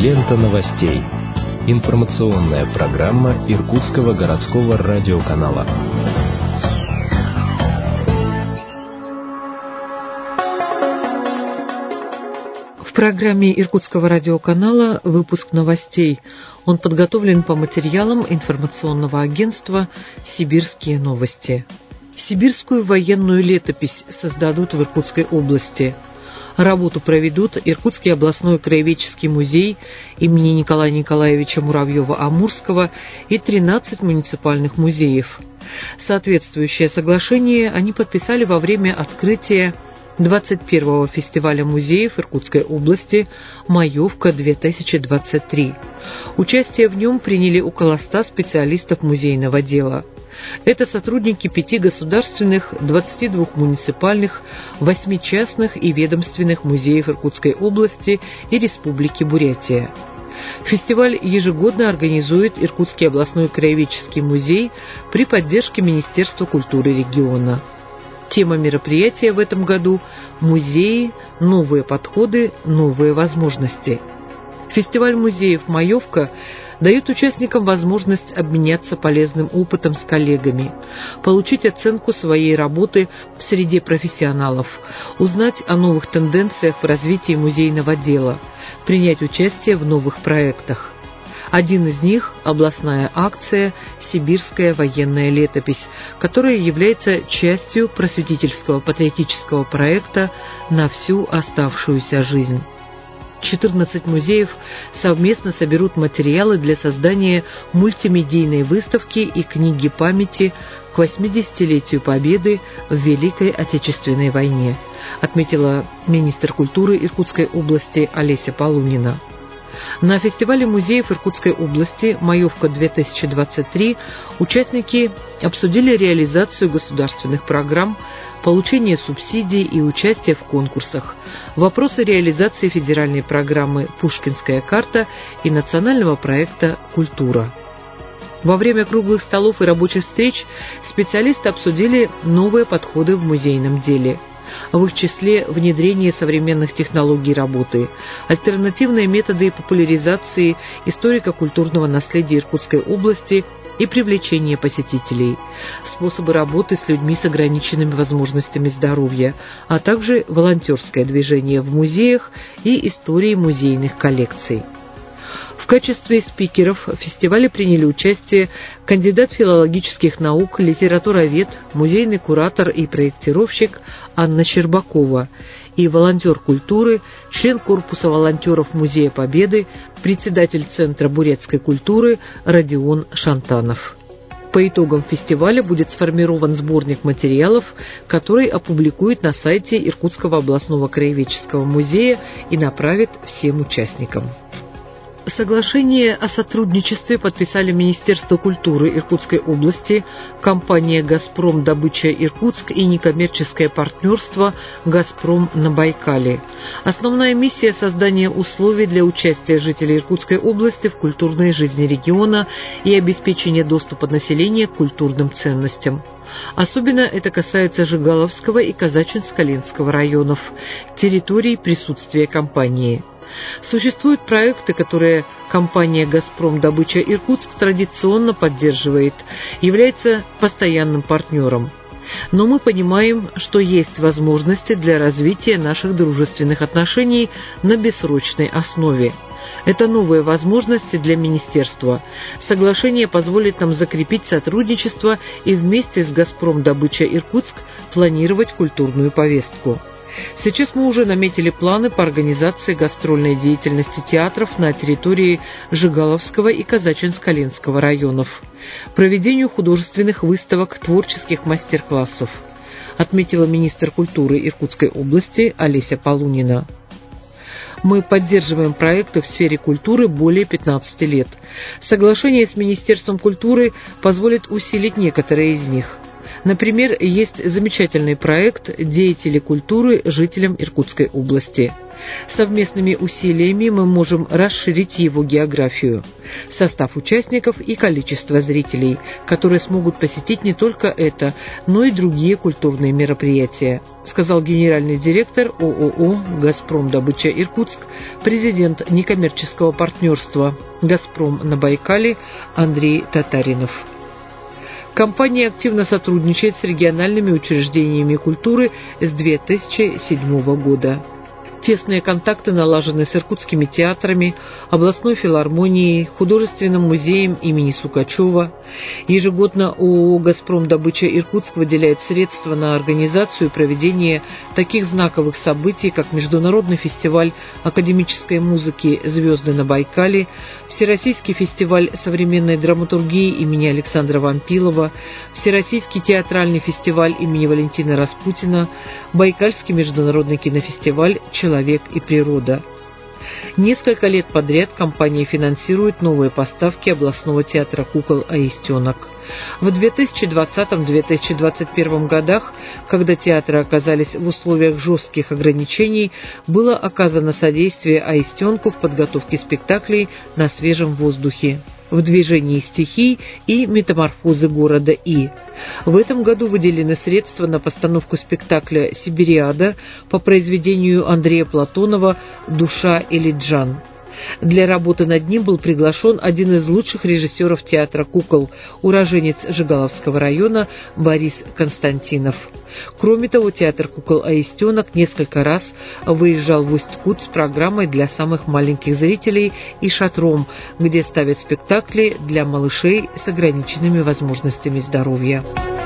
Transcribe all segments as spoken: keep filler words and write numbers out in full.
Лента новостей. Информационная программа Иркутского городского радиоканала. В программе Иркутского радиоканала выпуск новостей. Он подготовлен по материалам информационного агентства «Сибирские новости». Сибирскую военную летопись создадут в Иркутской области. Работу проведут Иркутский областной краеведческий музей имени Николая Николаевича Муравьева-Амурского и тринадцать муниципальных музеев. Соответствующее соглашение они подписали во время открытия двадцать первого фестиваля музеев Иркутской области «Маевка-две тысячи двадцать три». Участие в нем приняли около ста специалистов музейного дела. Это сотрудники пяти государственных, двадцати двух муниципальных, восьми частных и ведомственных музеев Иркутской области и Республики Бурятия. Фестиваль ежегодно организует Иркутский областной краеведческий музей при поддержке Министерства культуры региона. Тема мероприятия в этом году – «Музеи. Новые подходы. Новые возможности». Фестиваль музеев «Маевка» дает участникам возможность обменяться полезным опытом с коллегами, получить оценку своей работы в среде профессионалов, узнать о новых тенденциях в развитии музейного дела, принять участие в новых проектах. Один из них – областная акция «Сибирская военная летопись», которая является частью просветительского патриотического проекта «На всю оставшуюся жизнь». четырнадцать музеев совместно соберут материалы для создания мультимедийной выставки и книги памяти к восьмидесятилетию Победы в Великой Отечественной войне, отметила министр культуры Иркутской области Олеся Полунина. На фестивале музеев Иркутской области «Маевка-две тысячи двадцать три» участники обсудили реализацию государственных программ, получение субсидий и участие в конкурсах, вопросы реализации федеральной программы «Пушкинская карта» и национального проекта «Культура». Во время круглых столов и рабочих встреч специалисты обсудили новые подходы в музейном деле. В их числе внедрение современных технологий работы, альтернативные методы популяризации историко-культурного наследия Иркутской области и привлечение посетителей, способы работы с людьми с ограниченными возможностями здоровья, а также волонтерское движение в музеях и истории музейных коллекций. В качестве спикеров в фестивале приняли участие кандидат филологических наук, литературовед, музейный куратор и проектировщик Анна Щербакова и волонтер культуры, член корпуса волонтеров Музея Победы, председатель Центра бурятской культуры Родион Шантанов. По итогам фестиваля будет сформирован сборник материалов, который опубликуют на сайте Иркутского областного краеведческого музея и направят всем участникам. Соглашение о сотрудничестве подписали Министерство культуры Иркутской области, компания «Газпром Добыча Иркутск» и некоммерческое партнерство «Газпром на Байкале». Основная миссия – создание условий для участия жителей Иркутской области в культурной жизни региона и обеспечение доступа населения к культурным ценностям. Особенно это касается Жигаловского и Казачинско-Ленского районов, территорий присутствия компании. Существуют проекты, которые компания «Газпром Добыча Иркутск» традиционно поддерживает, является постоянным партнером. Но мы понимаем, что есть возможности для развития наших дружественных отношений на бессрочной основе. Это новые возможности для министерства. Соглашение позволит нам закрепить сотрудничество и вместе с «Газпром Добыча Иркутск» планировать культурную повестку. Сейчас мы уже наметили планы по организации гастрольной деятельности театров на территории Жигаловского и Казачинско-Ленского районов, проведению художественных выставок, творческих мастер-классов, отметила министр культуры Иркутской области Олеся Полунина. Мы поддерживаем проекты в сфере культуры более пятнадцати лет. Соглашение с Министерством культуры позволит усилить некоторые из них. Например, есть замечательный проект «Деятели культуры жителям Иркутской области». Совместными усилиями мы можем расширить его географию, состав участников и количество зрителей, которые смогут посетить не только это, но и другие культурные мероприятия, сказал генеральный директор ООО «Газпром Добыча Иркутск», президент некоммерческого партнерства «Газпром на Байкале» Андрей Татаринов. Компания активно сотрудничает с региональными учреждениями культуры с две тысячи седьмого года. Тесные контакты налажены с иркутскими театрами, областной филармонией, художественным музеем имени Сукачева. Ежегодно ООО «Газпром Добыча Иркутск» выделяет средства на организацию и проведение таких знаковых событий, как Международный фестиваль академической музыки «Звезды на Байкале», Всероссийский фестиваль современной драматургии имени Александра Вампилова, Всероссийский театральный фестиваль имени Валентина Распутина, Байкальский международный кинофестиваль «Человек и природа». Несколько лет подряд компания финансирует новые поставки областного театра кукол «Аистенок». В две тысячи двадцатом — две тысячи двадцать первом годах, когда театры оказались в условиях жестких ограничений, было оказано содействие Аистенку в подготовке спектаклей на свежем воздухе, в движении стихий и метаморфозы города И. В этом году выделены средства на постановку спектакля «Сибириада» по произведению Андрея Платонова «Душа Элиджан». Для работы над ним был приглашен один из лучших режиссеров театра кукол, уроженец Жигаловского района Борис Константинов. Кроме того, театр кукол «Аистенок» несколько раз выезжал в Усть-Кут с программой для самых маленьких зрителей и шатром, где ставят спектакли для малышей с ограниченными возможностями здоровья.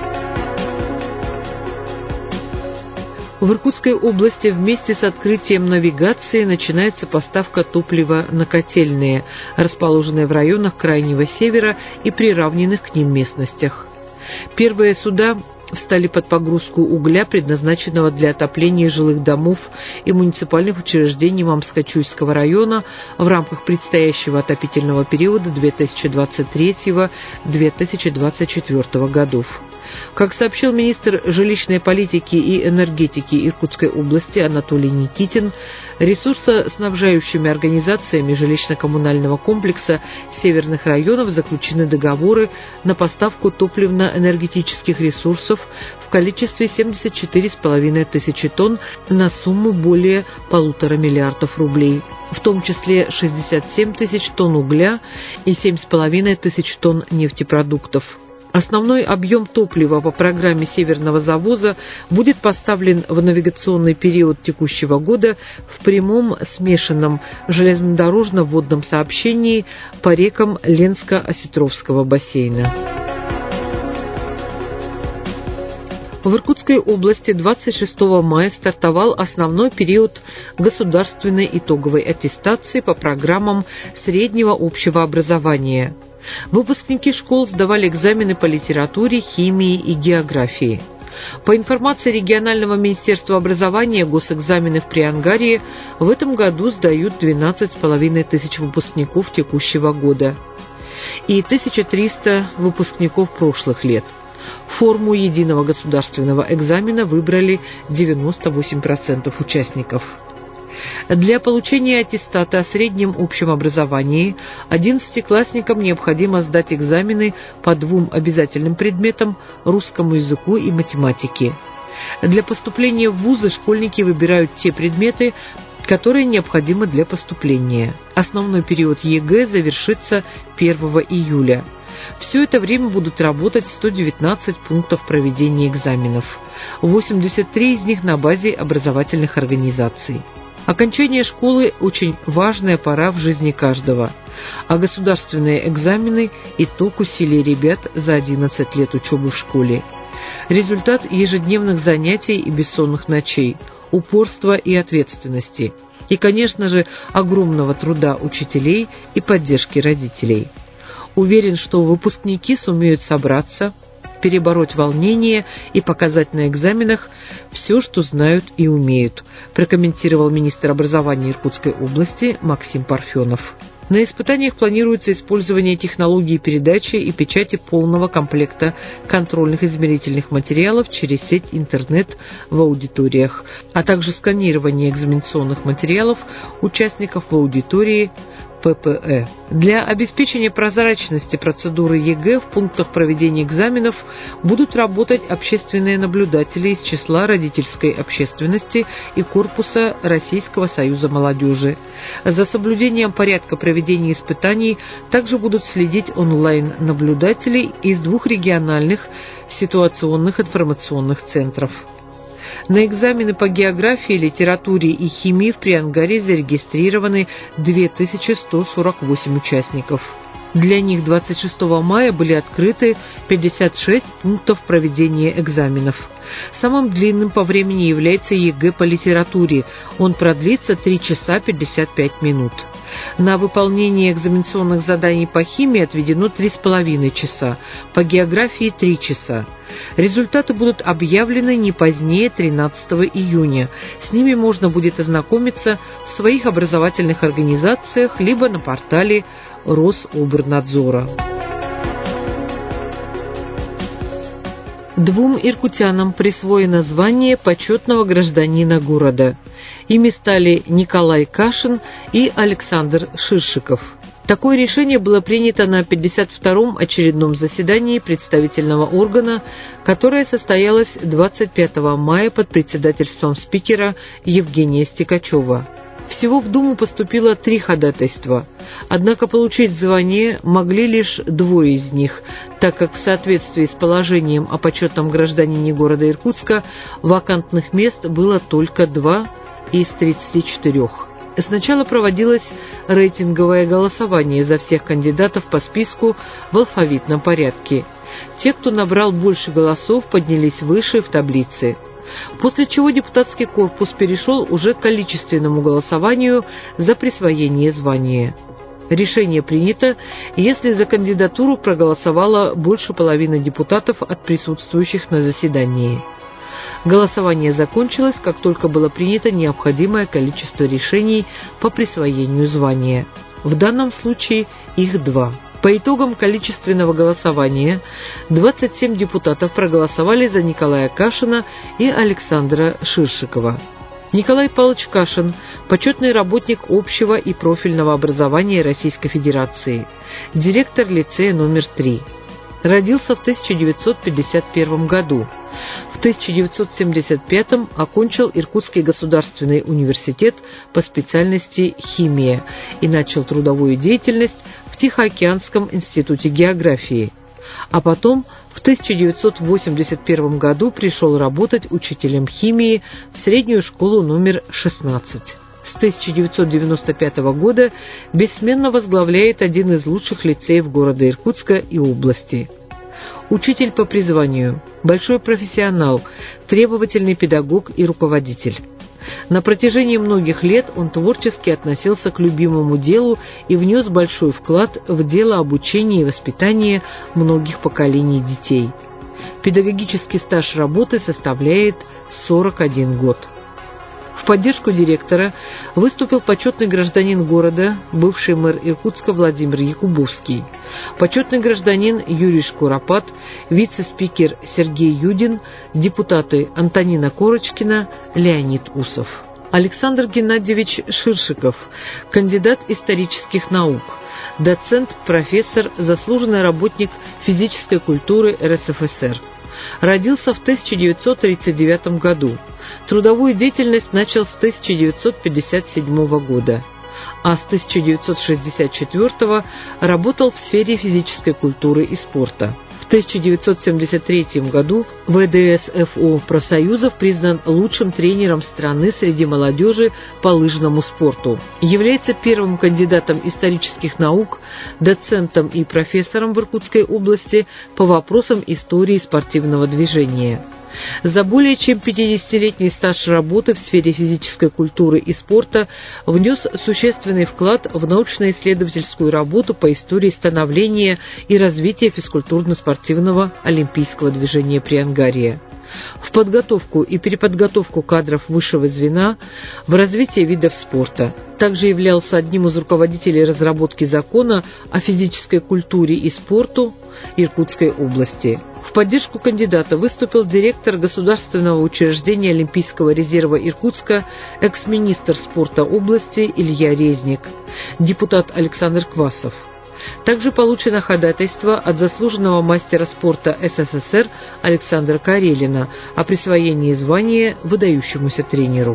В Иркутской области вместе с открытием навигации начинается поставка топлива на котельные, расположенные в районах Крайнего Севера и приравненных к ним местностях. Первые суда встали под погрузку угля, предназначенного для отопления жилых домов и муниципальных учреждений Мамско-Чуйского района в рамках предстоящего отопительного периода две тысячи двадцать третьего — две тысячи двадцать четвёртого годов. Как сообщил министр жилищной политики и энергетики Иркутской области Анатолий Никитин, ресурсоснабжающими организациями жилищно-коммунального комплекса северных районов заключены договоры на поставку топливно-энергетических ресурсов в количестве семьдесят четыре с половиной тысячи тонн на сумму более полутора миллиардов рублей, в том числе шестьдесят семь тысяч тонн угля и семь с половиной тысяч тонн нефтепродуктов. Основной объем топлива по программе Северного завоза будет поставлен в навигационный период текущего года в прямом смешанном железнодорожно-водном сообщении по рекам Ленско-Осетровского бассейна. В Иркутской области двадцать шестого мая стартовал основной период государственной итоговой аттестации по программам среднего общего образования. Выпускники школ сдавали экзамены по литературе, химии и географии. По информации регионального министерства образования, госэкзамены в Приангарии в этом году сдают двенадцать с половиной тысяч выпускников текущего года и тысяча триста выпускников прошлых лет. Форму единого государственного экзамена выбрали девяносто восемь процентов участников. Для получения аттестата о среднем общем образовании одиннадцатиклассникам необходимо сдать экзамены по двум обязательным предметам – русскому языку и математике. Для поступления в вузы школьники выбирают те предметы, которые необходимы для поступления. Основной период ЕГЭ завершится первого июля. Все это время будут работать сто девятнадцать пунктов проведения экзаменов, восемьдесят три из них на базе образовательных организаций. Окончание школы – очень важная пора в жизни каждого, а государственные экзамены – итог усилий ребят за одиннадцать лет учебы в школе. Результат ежедневных занятий и бессонных ночей, упорства и ответственности, и, конечно же, огромного труда учителей и поддержки родителей. Уверен, что выпускники сумеют собраться, перебороть волнение и показать на экзаменах все, что знают и умеют, прокомментировал министр образования Иркутской области Максим Парфенов. На испытаниях планируется использование технологии передачи и печати полного комплекта контрольных измерительных материалов через сеть интернет в аудиториях, а также сканирование экзаменационных материалов участников в аудитории пэ пэ э. Для обеспечения прозрачности процедуры ЕГЭ в пунктах проведения экзаменов будут работать общественные наблюдатели из числа родительской общественности и корпуса Российского союза молодежи. За соблюдением порядка проведения испытаний также будут следить онлайн-наблюдатели из двух региональных ситуационных информационных центров. На экзамены по географии, литературе и химии в Приангаре зарегистрированы две тысячи сто сорок восемь участников. Для них двадцать шестого мая были открыты пятьдесят шесть пунктов проведения экзаменов. Самым длинным по времени является ЕГЭ по литературе. Он продлится три часа пятьдесят пять минут. На выполнение экзаменационных заданий по химии отведено три с половиной часа, по географии – три часа. Результаты будут объявлены не позднее тринадцатого июня. С ними можно будет ознакомиться в своих образовательных организациях либо на портале Рособрнадзора. Двум иркутянам присвоено звание почетного гражданина города. Ими стали Николай Кашин и Александр Ширшиков. Такое решение было принято на пятьдесят втором очередном заседании представительного органа, которое состоялось двадцать пятого мая под председательством спикера Евгения Стекачева. Всего в Думу поступило три ходатайства, однако получить звание могли лишь двое из них, так как в соответствии с положением о почетном гражданине города Иркутска вакантных мест было только два из тридцати четырёх. Сначала проводилось рейтинговое голосование за всех кандидатов по списку в алфавитном порядке. Те, кто набрал больше голосов, поднялись выше в таблице. После чего депутатский корпус перешел уже к количественному голосованию за присвоение звания. Решение принято, если за кандидатуру проголосовало больше половины депутатов от присутствующих на заседании. Голосование закончилось, как только было принято необходимое количество решений по присвоению звания. В данном случае их два. По итогам количественного голосования двадцать семь депутатов проголосовали за Николая Кашина и Александра Ширшикова. Николай Павлович Кашин – почетный работник общего и профильного образования Российской Федерации, директор лицея номер три. Родился в тысяча девятьсот пятьдесят первом году. В тысяча девятьсот семьдесят пятом окончил Иркутский государственный университет по специальности химия и начал трудовую деятельность в Тихоокеанском институте географии. А потом в тысяча девятьсот восемьдесят первом году пришел работать учителем химии в среднюю школу номер шестнадцать. С тысяча девятьсот девяносто пятого года бессменно возглавляет один из лучших лицеев города Иркутска и области. Учитель по призванию, большой профессионал, требовательный педагог и руководитель. На протяжении многих лет он творчески относился к любимому делу и внес большой вклад в дело обучения и воспитания многих поколений детей. Педагогический стаж работы составляет сорок один год. В поддержку директора выступил почетный гражданин города, бывший мэр Иркутска Владимир Якубовский, почетный гражданин Юрий Шкуропат, вице-спикер Сергей Юдин, депутаты Антонина Корочкина, Леонид Усов. Александр Геннадьевич Ширшиков, кандидат исторических наук, доцент, профессор, заслуженный работник физической культуры эр эс эф эс эр. Родился в тысяча девятьсот тридцать девятом году. Трудовую деятельность начал с тысяча девятьсот пятьдесят седьмого года, а с тысяча девятьсот шестьдесят четвёртого работал в сфере физической культуры и спорта. В тысяча девятьсот семьдесят третьем году вэ дэ эс эф о профсоюзов признан лучшим тренером страны среди молодежи по лыжному спорту. Является первым кандидатом исторических наук, доцентом и профессором в Иркутской области по вопросам истории спортивного движения. За более чем пятидесятилетний стаж работы в сфере физической культуры и спорта внес существенный вклад в научно-исследовательскую работу по истории становления и развития физкультурно-спортивного олимпийского движения Приангария. в подготовку и переподготовку кадров высшего звена, в развитие видов спорта. Также являлся одним из руководителей разработки закона о физической культуре и спорту Иркутской области. В поддержку кандидата выступил директор Государственного учреждения Олимпийского резерва Иркутска, экс-министр спорта области Илья Резник, депутат Александр Квасов. Также получено ходатайство от заслуженного мастера спорта СССР Александра Карелина о присвоении звания выдающемуся тренеру.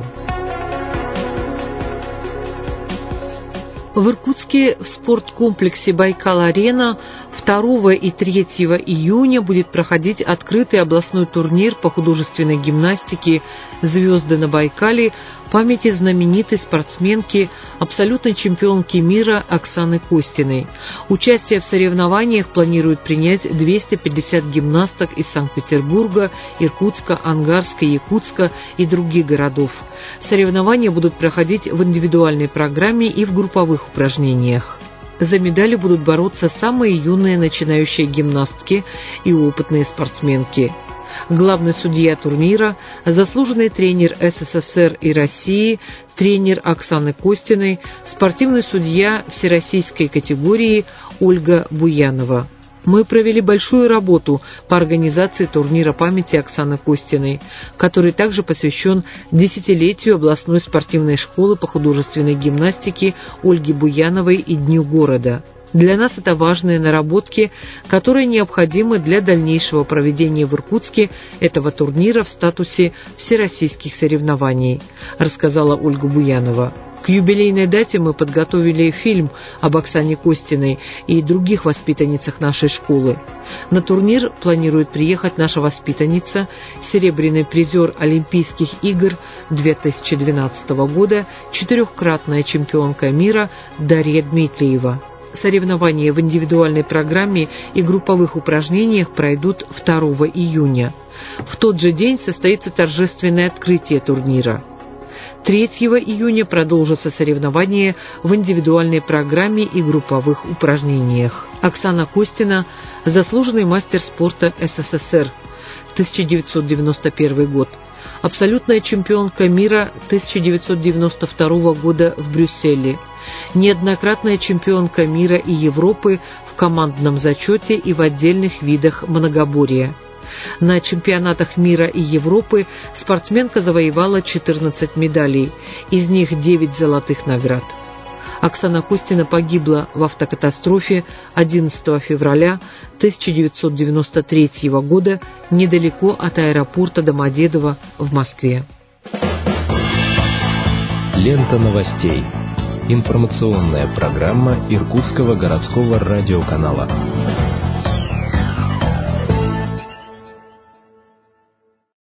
В Иркутске в спорткомплексе «Байкал-Арена» второго и третьего июня будет проходить открытый областной турнир по художественной гимнастике «Звезды на Байкале» памяти знаменитой спортсменки, абсолютной чемпионки мира Оксаны Костиной. Участие в соревнованиях планируют принять двести пятьдесят гимнасток из Санкт-Петербурга, Иркутска, Ангарска, Якутска и других городов. Соревнования будут проходить в индивидуальной программе и в групповых упражнениях. За медали будут бороться самые юные начинающие гимнастки и опытные спортсменки. Главный судья турнира, заслуженный тренер СССР и России, тренер Оксаны Костиной, спортивный судья всероссийской категории Ольга Буянова. Мы провели большую работу по организации турнира памяти Оксаны Костиной, который также посвящен десятилетию областной спортивной школы по художественной гимнастике Ольги Буяновой и Дню города. Для нас это важные наработки, которые необходимы для дальнейшего проведения в Иркутске этого турнира в статусе всероссийских соревнований, рассказала Ольга Буянова. К юбилейной дате мы подготовили фильм об Оксане Костиной и других воспитанницах нашей школы. На турнир планирует приехать наша воспитанница, серебряный призер Олимпийских игр две тысячи двенадцатого года, четырехкратная чемпионка мира Дарья Дмитриева. Соревнования в индивидуальной программе и групповых упражнениях пройдут второго июня. В тот же день состоится торжественное открытие турнира. третьего июня продолжатся соревнования в индивидуальной программе и групповых упражнениях. Оксана Костина – заслуженный мастер спорта СССР, тысяча девятьсот девяносто первый год, абсолютная чемпионка мира тысяча девятьсот девяносто второго года в Брюсселе, неоднократная чемпионка мира и Европы в командном зачете и в отдельных видах многоборья. На чемпионатах мира и Европы спортсменка завоевала четырнадцать медалей, из них девять золотых наград. Оксана Костина погибла в автокатастрофе одиннадцатого февраля тысяча девятьсот девяносто третьего года недалеко от аэропорта Домодедово в Москве. Лента новостей. Информационная программа Иркутского городского радиоканала.